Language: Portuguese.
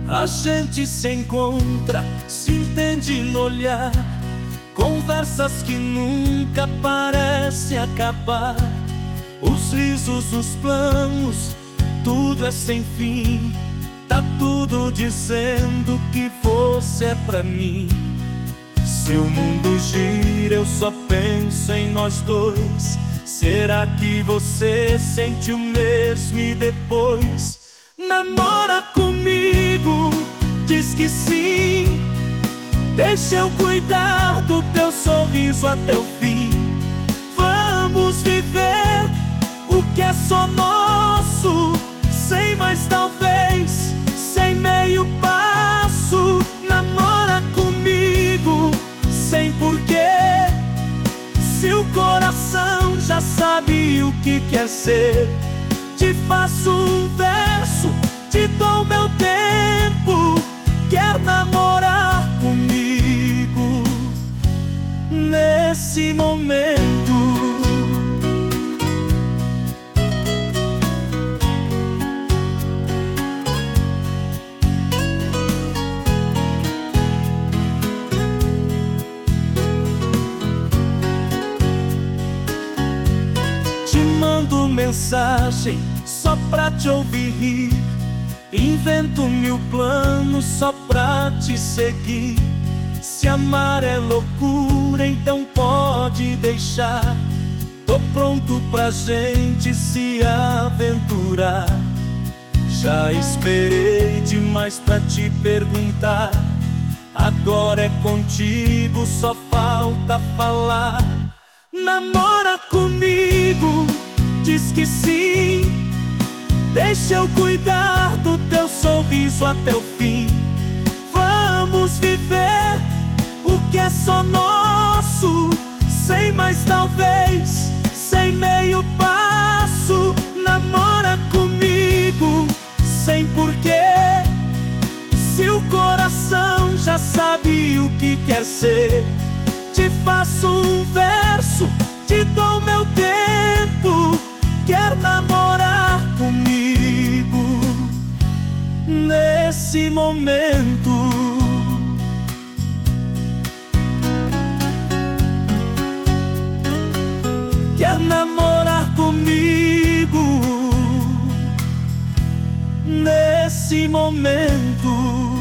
A gente se encontra, se entende no olhar, conversas que nunca parecem acabar. Os risos, os planos, tudo é sem fim. Tá tudo dizendo que você é pra mim. Se o mundo gira, eu só penso em nós dois. Será que você sente o mesmo e depois namora comigo? Diz que sim. Deixa eu cuidar do teu sorriso até o fim. Vamos viver o que é só nosso, sem mais talvez, sem meio passo. Namora comigo, sem porquê. Se o coração já sabe o que quer ser, te faço um verso, te dou meu tempo. Quer namorar comigo nesse momento? Te mando mensagem só pra te ouvir rir. Invento mil planos só pra te seguir. Se amar é loucura, então pode deixar. Tô pronto pra gente se aventurar. Já esperei demais pra te perguntar. Agora é contigo, só falta falar. Namora comigo, diz que sim. Deixa eu cuidar do teu sorriso até o fim. Vamos viver o que é só nosso, sem mais talvez, sem meio passo. Namora comigo, sem porquê. Se o coração já sabe o que quer ser, te faço um verso, te dou meu tempo. Quer namorar comigo nesse momento? Quer namorar comigo nesse momento?